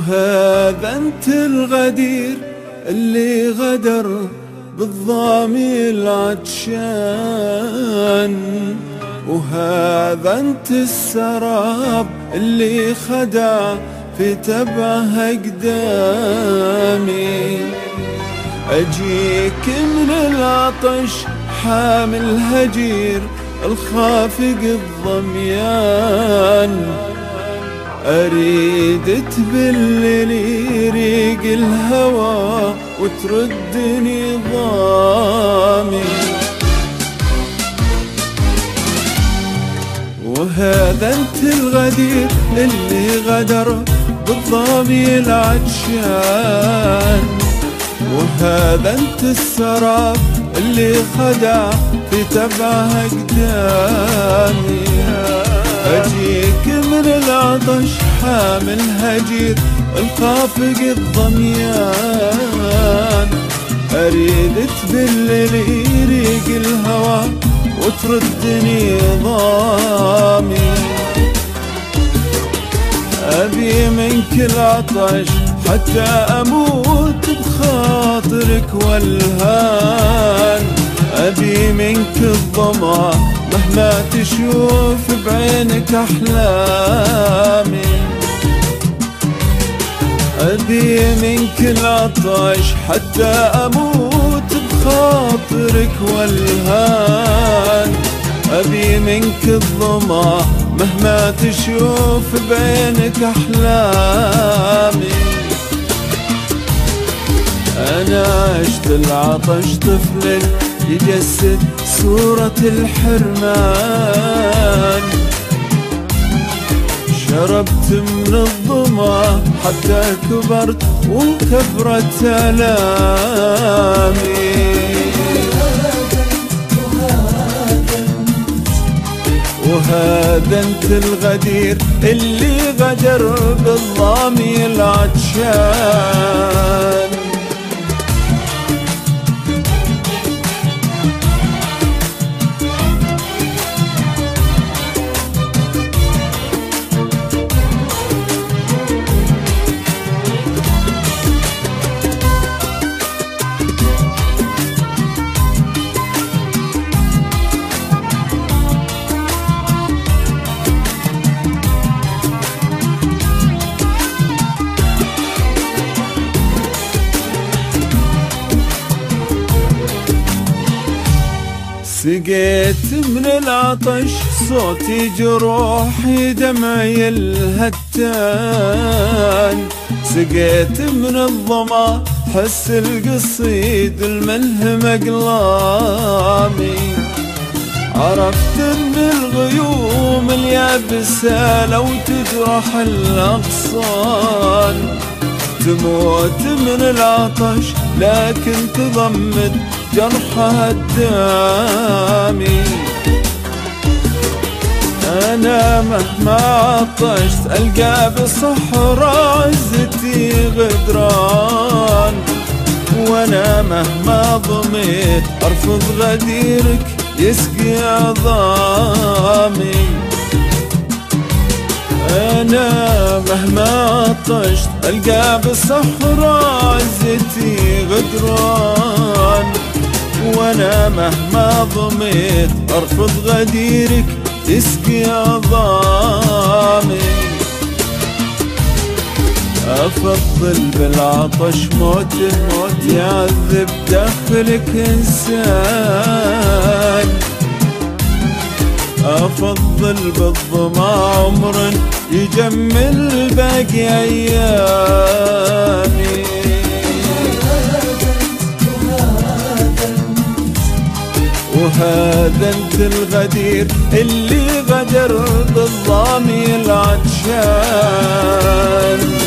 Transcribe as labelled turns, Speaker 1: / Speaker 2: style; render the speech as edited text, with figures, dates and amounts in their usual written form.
Speaker 1: وهذا انت الغدير اللي غدر بالضامي العطشان، وهذا انت السراب اللي خدع في تبعها قدامي. أجيك من العطش حامل هجير الخافق الضميان، أريد تبللي ريق الهوى وتردني ضامي. وهذا انت الغدير اللي غدر بالضامي العطشان، وهذا انت السراب اللي خدع في تبعها قدامي. أجيك من العطش حامل هجير الخافق الضميان، أريد تبللي ريق الهوى وتردني ضامي. أبي منك العطش حتى أموت بخاطرك والهان، أبي منك الظما مهما تشوف بعينك أحلامي. أبي منك العطش حتى أموت بخاطرك والهان، أبي منك الظما مهما تشوف بعينك أحلامي. أنا عشت العطش طفل يجسد صورة الحرمان، شربت من الظما حتى كبرت وكبرت آلامي. وهذا انت الغدير اللي غدر بالضامي العطشان. سقيت من العطش صوتي جروحي دمعي الهتان، سقيت من الظما حس القصيد الملهم أقلامي. عرفت ان الغيوم اليابسة لو تجرح الأغصان، تموت من العطش لكن تضمد جرحها الدامي. أنا مهما عطشت ألقى بصحراء عزتي غدران، وأنا مهما ضميت أرفض غديرك يسقي عظامي. أنا مهما عطشت ألقى بالصحراء عزتي غدران، وأنا مهما ضميت أرفض غديرك يسقي عظامي. أفضل بالعطش موت الموت يعذب داخلك إنسان، أفضل بالظما عمر يجمل باقي أيامي. وهذا انت الغدير اللي غدر بالضامي العطشان.